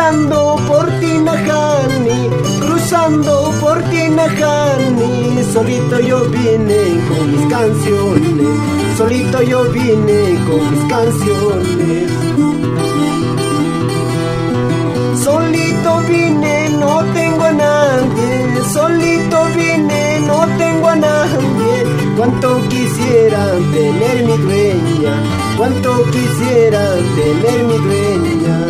cruzando por Tinajani, cruzando por Tinajani, solito yo vine con mis canciones, solito yo vine con mis canciones. Solito vine, no tengo a nadie, solito vine, no tengo a nadie. Cuánto quisiera tener mi dueña, cuánto quisiera tener mi dueña.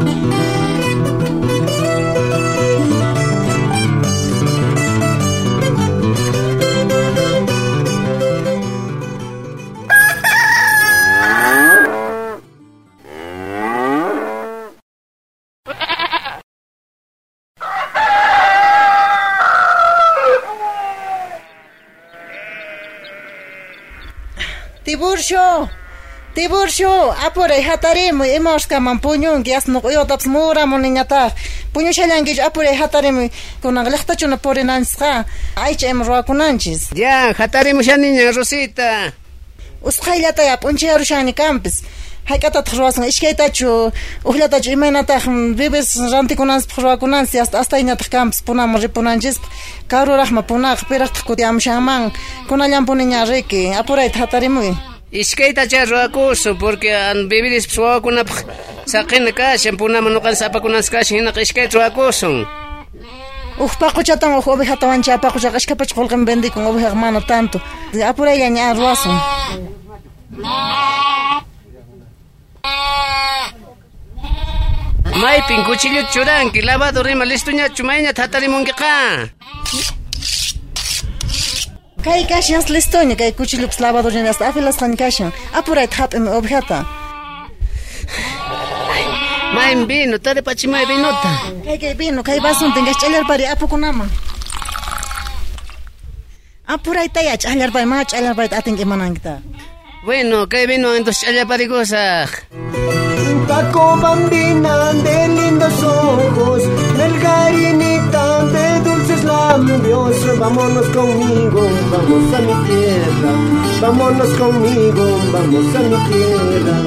Tibursho, apure hataremu, emoshkaman puñun, que as no yotaps mura moniñata. Puñu shalangish apure hataremu, con aglechtachuna por enansqa. Aicha emroakunanchis. Ya, hataremu shaniña, Rosita. Usqaylata ya puncheru shani campus. Haykata tkhroasan ishkaytachu, uhlatachu imaynata bibes rantikunans phroakunans hasta iñata campus punam ripunanchis. Karurahma punaq piraq kutiamshaman. Kunallan puniña riki, apure hataremu. Ishkayta charruakusu porque an vividis psuakuna saqina kashan punama nuqan sapakunas kashan hina ishkayta ruakusun. Paquchatan ovejata wancha paqucha qashkapach qolqan bendikun oveja mano tanto. Apuraylla ña ruasun. Maypin cuchillo churanki lavado rima listuña chumayña tatarimunkiqa. Kay kashan listoña kay cuchillo lavado rima hasta afilas tan kashan. Apuray thapim ovejata. Main vino, tare pachimay vinota. Kay vino, kay basun tengas chalar pari apukunama. Apuray taya chalar pari ma chalar pari ating imanangita. Bueno, kay vino entonces chalar pari cosa. Paco bambina de lindos ojos, Melgarinita de dulces labios. Vámonos conmigo, vamos a mi tierra. Vámonos conmigo, vamos a mi tierra.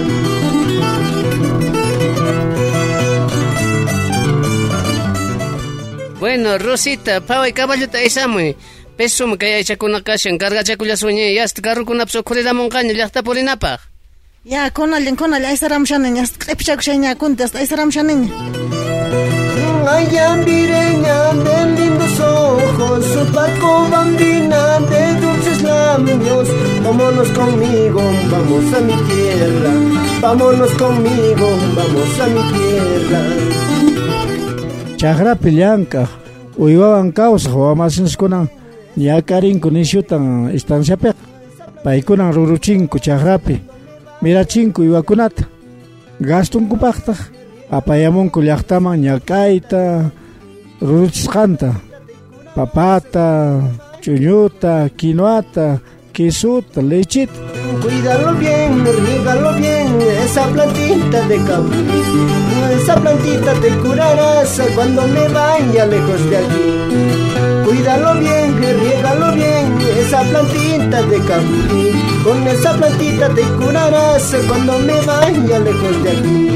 Bueno, Rosita, paway caballota isamuy. Pesum kaya ichakuna kashan, carga chakulla suñe, y hasta carro con absocorida moncaña, y hasta polinapaj. Ya, konalin, aysaram shanin, hasta qipchak shayña kunta, hasta aysaram shanin. Allá vireña de lindos ojos, Paco bambina de dulces labios. Vámonos conmigo, vamos a mi tierra. Vámonos conmigo, vamos a mi tierra. Chaqrapi llank'aq uywawan kawsaq wawamasinchikuna ñakarinko nishutan estanciapiqa paykunan ruruchinku chaqrapi mirachinku uywakunata gastunkupaqtaq apayamunku llaqtaman ñakayta ruruchisqanta papata, chuñuta, quinoata, quesuta, lechita. Cuídalo bien, rígalo bien, esa plantita de capulí. Esa plantita te curarás cuando me vaya lejos de aquí. Cuídalo bien, rígalo bien, esa plantita de capulí. Con esa plantita te curarás cuando me vaya lejos de aquí.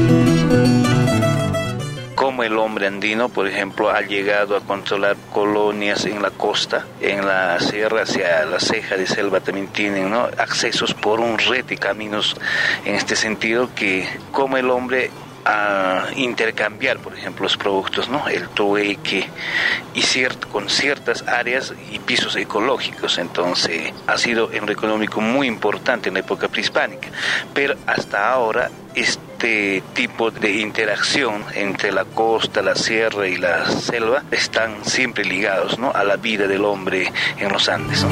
Como el hombre andino, por ejemplo, ha llegado a controlar colonias en la costa, en la sierra hacia la ceja de selva también tienen, ¿no?, accesos por un red de caminos en este sentido, que como el hombre a intercambiar, por ejemplo, los productos, ¿no?, el trueque y con ciertas áreas y pisos ecológicos. Entonces ha sido en lo económico muy importante en la época prehispánica, pero hasta ahora este tipo de interacción entre la costa, la sierra y la selva están siempre ligados, ¿no?, a la vida del hombre en los Andes, ¿no?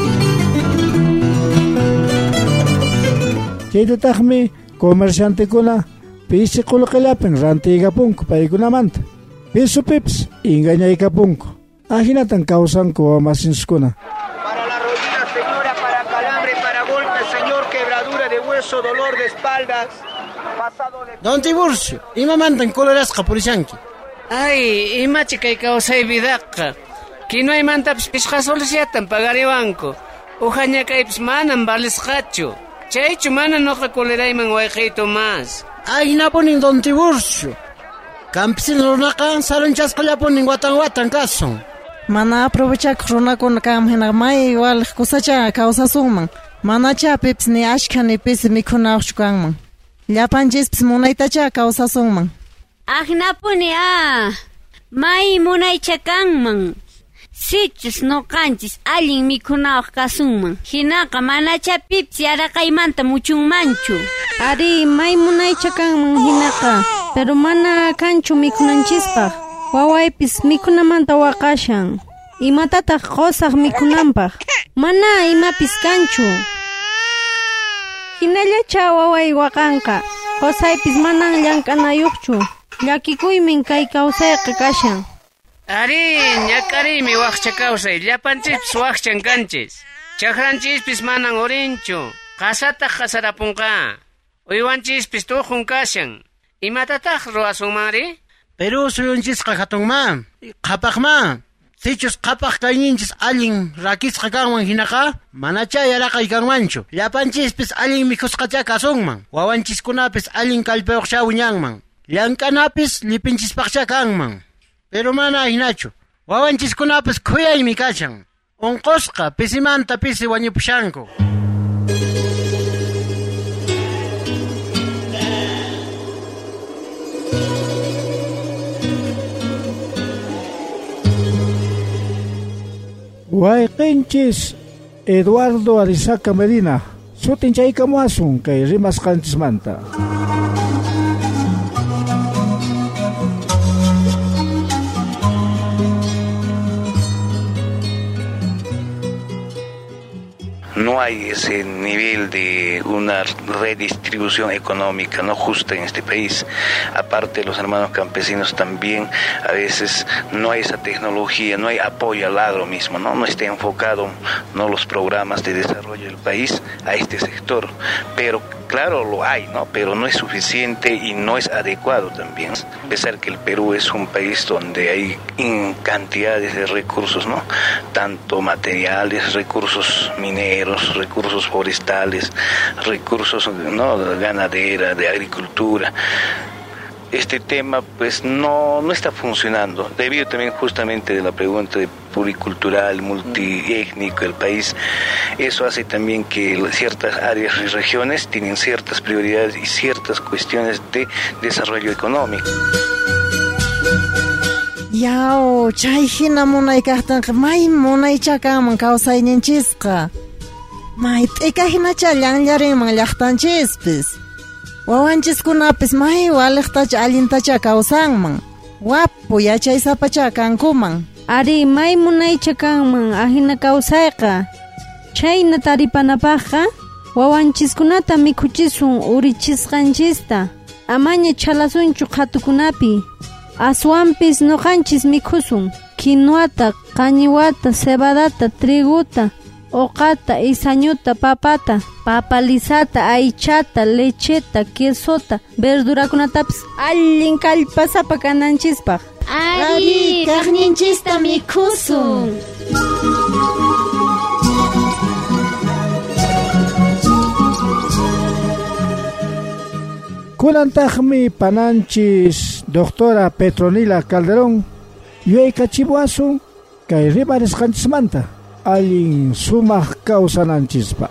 Chaytataqmi comerciantekuna pisi qulqillapi rantigapunku paykunamanta pisu pips engañaykapunku ajinatan kawsanku wawamasinchikuna. Para la rodilla, señora, para calambre, para golpe, señor, quebradura de hueso, dolor de espaldas. Don Tiburcio, imamantan colorasqa purishanki. Ay, imachi kay kawsay vidaqa. Kinuay mantapish pishqasolisiatan pagariwanku. Uhaña kaypish manan valisqachu. Chaychu manan noqa colerayman wayqiytu mas. Ay, naponin Don Tiburcio. Campesino runaqa sarunchasqallapunin watan kasun. Mana aprovechaq runakuna kamhina may wal kusacha kawsasunman. Manacha pips ni ashka ni pis mikhunawchu kanman. Llapanchispis munaytacha kawsasunman. Ahnapuni may munaycha kanman. Sichus noqanchis allin mikhunawaq kasunman. Hinaqa manacha pips yaraqaymanta muchunmanchu. Ari may munaycha kanman hinaqa, pero mana kanchu mikhunanchispaq. Wawaypis mikhunamanta waqashan. Imatataq qosaq mikhunanpaq. Mana imapis kanchu. Hinallacha waway waqanqa. Qosaypis manan llank'anayuqchu. Llakikuymin kay kawsayqa kashan. Ari, ñakarimi waqcha kawsay. Llapanchispis waqchan kanchis. Chaqranchispis manan urinchu. Qasataq qasarapunqa. Uywanchispis tuqun kashan. Imatataq ruwasunmari? Pero suyunchisqa hatunman. Qhapaqman. Sichus qhapaq kayninchis allin rakisqa kanman hinaqa, manacha yaraqay kanmanchu. Llapanchispis allin mikhusqacha kasunman. Wawanchiskunapis allin kallpayuqcha wiñanman. Llank'anapis lipinchispaqcha kanman. Pero mana hinachu. Wawanchiskunapis khuyaymi kashan. Unqusqa pisimanta pisi wañupushanku. Wayqinchis Eduardo Arizaca Medina sutin chaykamuasun kay rimasqanchismanta. No hay ese nivel de una redistribución económica no justa en este país. Aparte, los hermanos campesinos también a veces no hay esa tecnología, no hay apoyo al agro mismo, no está enfocado los programas de desarrollo del país a este sector. Pero claro, lo hay, pero no es suficiente y no es adecuado también. A pesar que el Perú es un país donde hay cantidades de recursos, tanto materiales, recursos mineros, recursos forestales, recursos ganadera, de agricultura. Este tema pues no está funcionando, debido también justamente de la pregunta de pluricultural, multiétnico el país. Eso hace también que ciertas áreas y regiones tienen ciertas prioridades y ciertas cuestiones de desarrollo económico. Yao, chay hina munaykaqtanqa may munaychakaman kawsayninchisqa. May t'ika hinacha llanllarinman llaqtanchispis. Wawanchiskunapis may waliqtacha allintacha kawsanman. Wapu yachaysapacha kankuman. Ari may munaycha kanman ahina kawsayqa. Chayna taripanapaqqa wawanchiskunata mikhuchisun urichisqanchista. Amaña chalasunchu qhatukunapi. Aswanpis nuqanchis mikhusun. Kinuata, qañiwata, cebadata, triguta, oqata, isañuta, papata, papalisata, aychata, lecheta, quesota, verdurakunatapis allin kallpasapa kananchispaq. Ari, kaqninchista mikhusun. Kunantaqmi pananchis doctora Petronila Calderón yuyaykachimuasun kay rimarisqanchismanta allin sumaq kawsananchispa.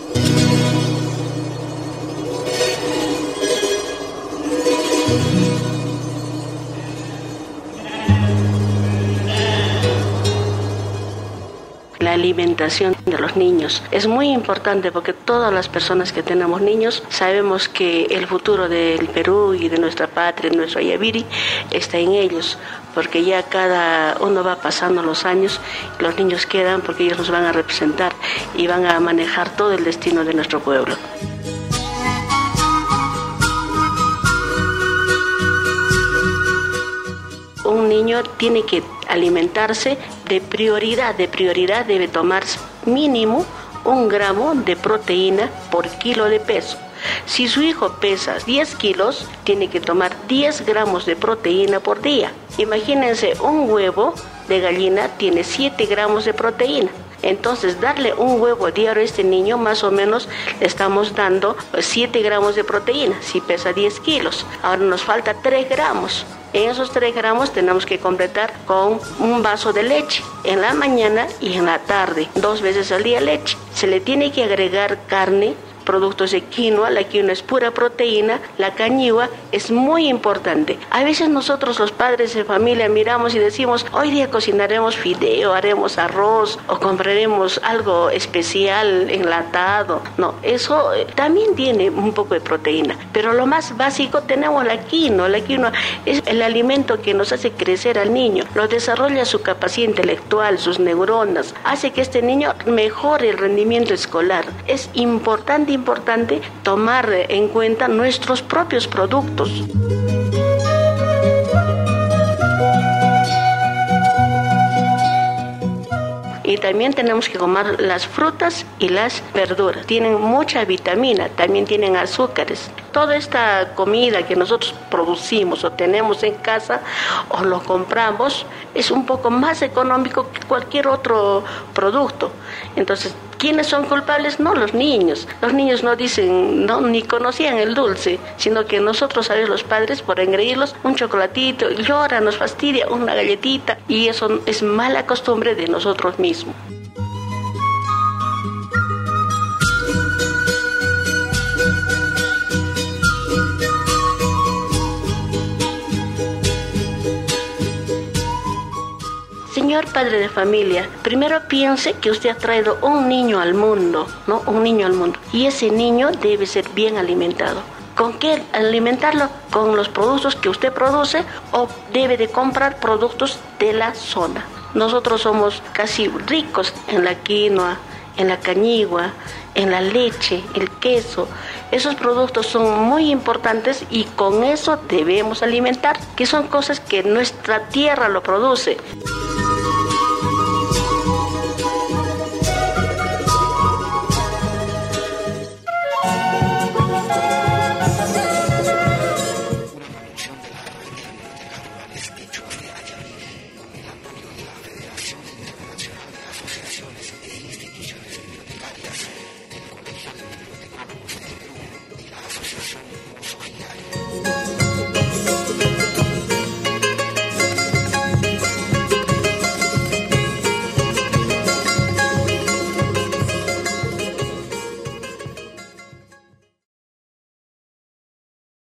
La alimentación de los niños es muy importante porque todas las personas que tenemos niños sabemos que el futuro del Perú y de nuestra patria, de nuestro Ayaviri, está en ellos, porque ya cada uno va pasando los años, los niños quedan porque ellos nos van a representar y van a manejar todo el destino de nuestro pueblo. Un niño tiene que alimentarse de prioridad debe tomar mínimo 1 gramo de proteína por kilo de peso. Si su hijo pesa 10 kilos, tiene que tomar 10 gramos de proteína por día. Imagínense, un huevo de gallina tiene 7 gramos de proteína. Entonces, darle un huevo diario a este niño, más o menos le estamos dando 7 gramos de proteína, si pesa 10 kilos. Ahora nos falta 3 gramos. En esos 3 gramos tenemos que completar con un vaso de leche en la mañana y en la tarde, 2 veces al día leche. Se le tiene que agregar carne, productos de quinoa. La quinoa es pura proteína, la cañigua es muy importante. A veces nosotros los padres de familia miramos y decimos, hoy día cocinaremos fideo, haremos arroz o compraremos algo especial enlatado. No, eso también tiene un poco de proteína, pero lo más básico tenemos la quinoa. La quinoa es el alimento que nos hace crecer al niño, lo desarrolla su capacidad intelectual, sus neuronas, hace que este niño mejore el rendimiento escolar. Es importante tomar en cuenta nuestros propios productos. Y también tenemos que comer las frutas y las verduras. Tienen mucha vitamina, también tienen azúcares. Toda esta comida que nosotros producimos o tenemos en casa o lo compramos es un poco más económico que cualquier otro producto. Entonces, ¿quiénes son culpables? No los niños. Los niños no dicen, no, ni conocían el dulce, sino que nosotros, ¿sabes? Los padres, por engreírlos un chocolatito, llora, nos fastidia, una galletita, y eso es mala costumbre de nosotros mismos. Señor padre de familia, primero piense que usted ha traído un niño al mundo, ¿no? Un niño al mundo. Y ese niño debe ser bien alimentado. ¿Con qué alimentarlo? Con los productos que usted produce o debe de comprar productos de la zona. Nosotros somos casi ricos en la quinoa, en la cañigua, en la leche, el queso. Esos productos son muy importantes y con eso debemos alimentar, que son cosas que nuestra tierra lo produce.